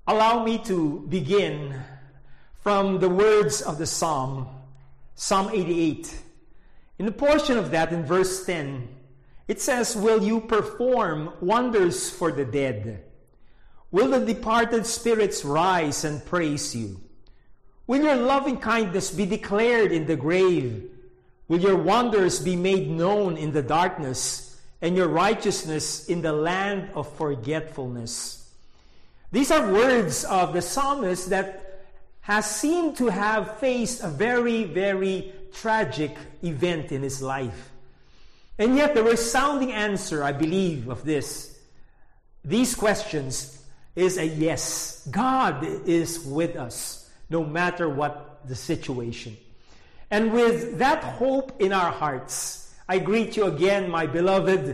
Allow me to begin from the words of the Psalm 88. In the portion of that, in verse 10, it says, "Will you perform wonders for the dead? Will the departed spirits rise and praise you? Will your loving kindness be declared in the grave? Will your wonders be made known in the darkness, and your righteousness in the land of forgetfulness?" These are words of the psalmist that has seemed to have faced a very, very tragic event in his life. And yet the resounding answer, I believe, of these questions is a yes. God is with us, no matter what the situation. And with that hope in our hearts, I greet you again, my beloved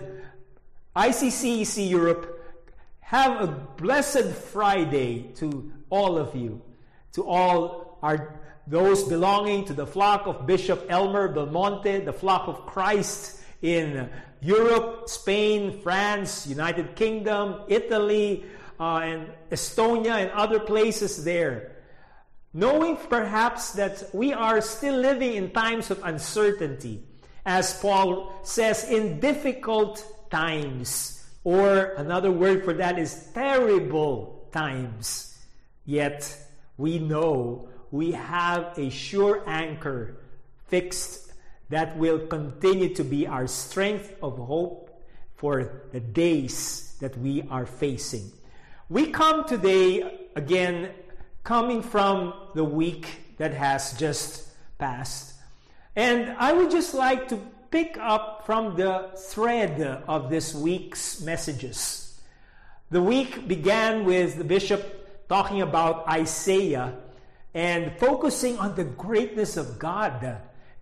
ICCEC Europe. Have a blessed Friday to all of you, to all those belonging to the flock of Bishop Elmer Belmonte, the flock of Christ in Europe, Spain, France, United Kingdom, Italy, and Estonia, and other places there. Knowing perhaps that we are still living in times of uncertainty, as Paul says, in difficult times. Or another word for that is terrible times. Yet we know we have a sure anchor fixed that will continue to be our strength of hope for the days that we are facing. We come today, again, coming from the week that has just passed. And I would just like to pick up from the thread of this week's messages. The week began with the bishop talking about Isaiah and focusing on the greatness of God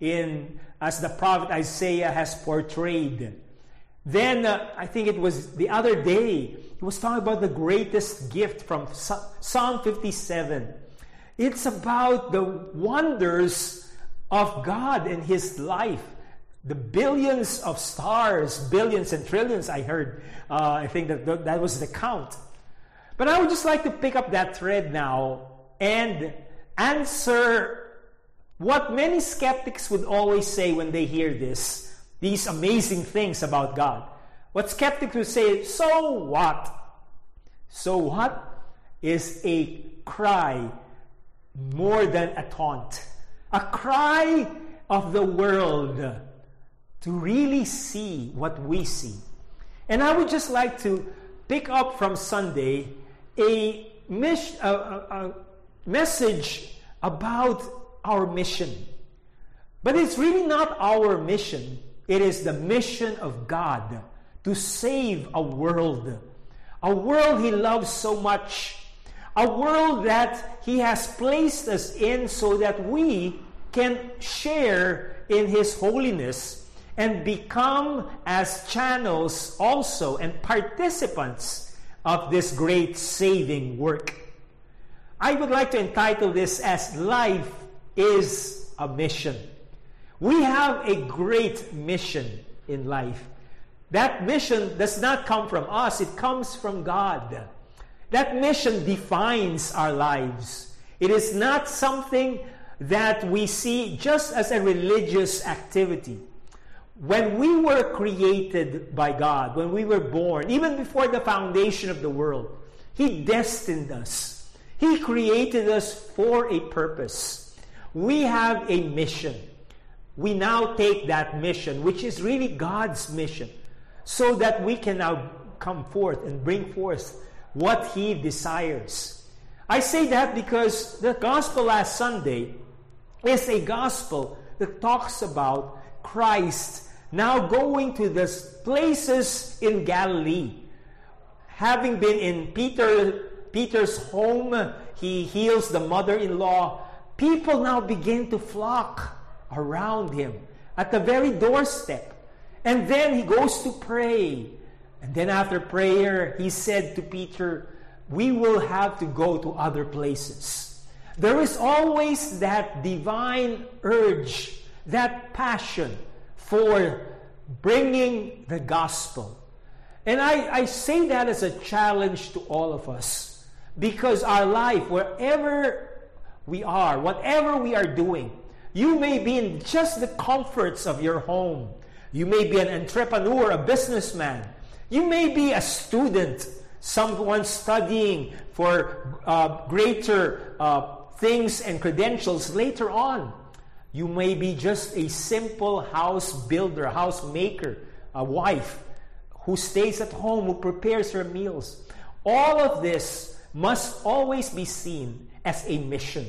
as the prophet Isaiah has portrayed. Then, I think it was the other day, he was talking about the greatest gift from Psalm 57. It's about the wonders of God in his life. The billions of stars, billions and trillions, I heard. I think that was the count. But I would just like to pick up that thread now and answer what many skeptics would always say when they hear these amazing things about God. What skeptics would say, so what? So what is a cry more than a taunt. A cry of the world to really see what we see. And I would just like to pick up from Sunday a message about our mission. But it's really not our mission. It is the mission of God to save a world He loves so much, a world that He has placed us in so that we can share in His holiness and become as channels also and participants of this great saving work. I would like to entitle this as Life is a Mission. We have a great mission in life. That mission does not come from us, it comes from God. That mission defines our lives. It is not something that we see just as a religious activity. When we were created by God, when we were born, even before the foundation of the world, He destined us. He created us for a purpose. We have a mission. We now take that mission, which is really God's mission, so that we can now come forth and bring forth what He desires. I say that because the gospel last Sunday is a gospel that talks about Christ now going to the places in Galilee. Having been in Peter's home, he heals the mother-in-law. People now begin to flock around Him at the very doorstep. And then He goes to pray. And then after prayer, He said to Peter, we will have to go to other places. There is always that divine urge, that passion for bringing the gospel. And I say that as a challenge to all of us. Because our life, wherever we are, whatever we are doing, you may be in just the comforts of your home. You may be an entrepreneur, a businessman. You may be a student, someone studying for greater things and credentials later on. You may be just a simple house builder, house maker, a wife who stays at home, who prepares her meals. All of this must always be seen as a mission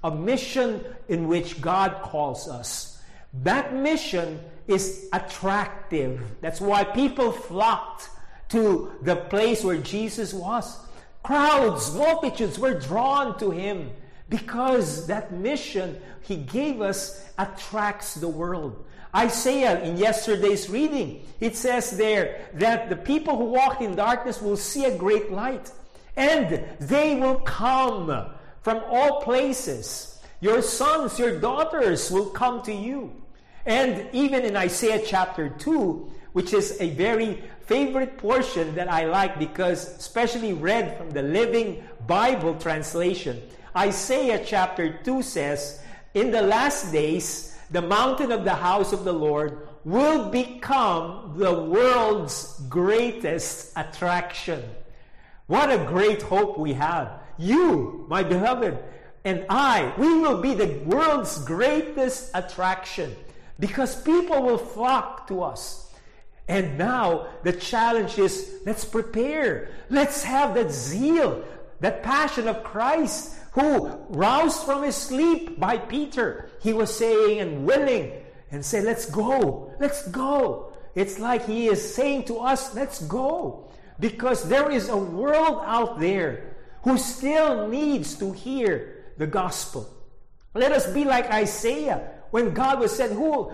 in which God calls us. That mission is attractive. That's why people flocked to the place where Jesus was. Crowds, multitudes were drawn to him because that mission he gave us attracts the world. Isaiah, in yesterday's reading, it says there that the people who walk in darkness will see a great light, and they will come from all places. Your sons, your daughters will come to you. And even in Isaiah chapter 2, which is a very favorite portion that I like because especially read from the Living Bible translation, Isaiah chapter 2 says, in the last days, the mountain of the house of the Lord will become the world's greatest attraction. What a great hope we have. You, my beloved, and I, we will be the world's greatest attraction because people will flock to us. And now the challenge is, let's prepare. Let's have that zeal, that passion of Christ, who roused from his sleep by Peter. He was saying and willing and say, let's go, let's go. It's like he is saying to us, let's go. Because there is a world out there who still needs to hear the gospel. Let us be like Isaiah when God was saying, who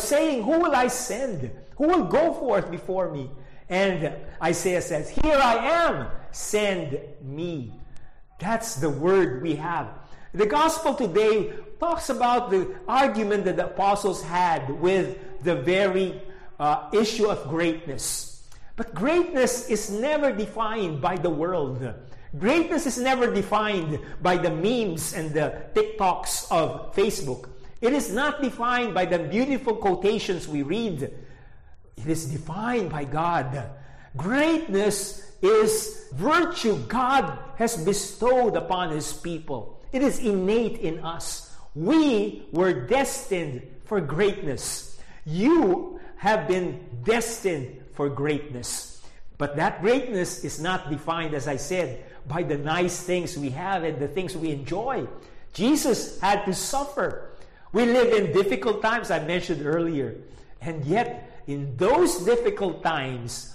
will I send? Who will go forth before me? And Isaiah says, here I am, send me. That's the word we have. The gospel today talks about the argument that the apostles had with the very issue of greatness. But greatness is never defined by the world. Greatness is never defined by the memes and the TikToks of Facebook. It is not defined by the beautiful quotations we read. It is defined by God. Greatness is virtue God has bestowed upon his people. It is innate in us. We were destined for greatness. You have been destined for greatness. But that greatness is not defined, as I said, by the nice things we have and the things we enjoy. Jesus had to suffer. We live in difficult times, I mentioned earlier. And yet, in those difficult times,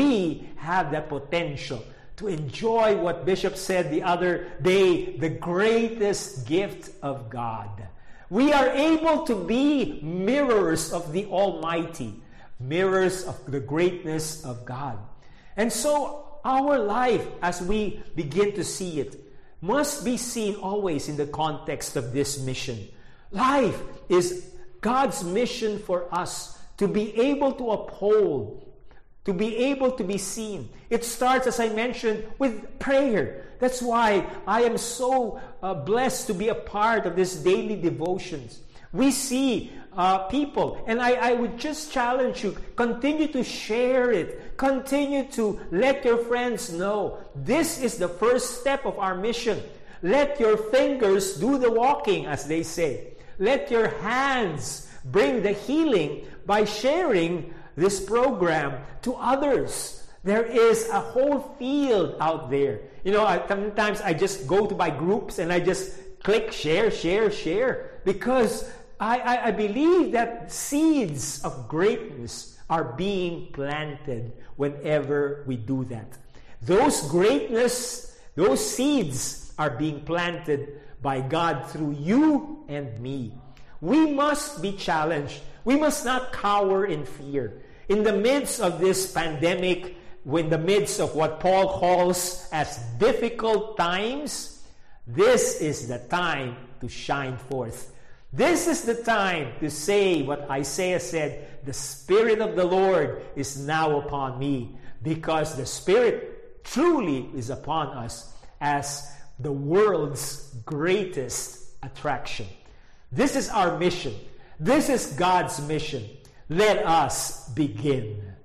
we have the potential to enjoy what Bishop said the other day, the greatest gift of God. We are able to be mirrors of the Almighty, mirrors of the greatness of God. And so our life, as we begin to see it, must be seen always in the context of this mission. Life is God's mission for us to be able to uphold, to be able to be seen. It starts, as I mentioned, with prayer. That's why I am so blessed to be a part of this daily devotions. We see people, and I would just challenge you, continue to share it. Continue to let your friends know. This is the first step of our mission. Let your fingers do the walking, as they say. Let your hands bring the healing by sharing this program to others. There is a whole field out there. You know, sometimes I just go to my groups and I just click share, because I believe that seeds of greatness are being planted whenever we do that. Those greatness, those seeds are being planted by God through you and me. We must be challenged. We must not cower in fear. In the midst of this pandemic, in the midst of what Paul calls as difficult times, this is the time to shine forth. This is the time to say what Isaiah said, the Spirit of the Lord is now upon me, because the Spirit truly is upon us. as the world's greatest attraction. This is our mission. This is God's mission. Let us begin.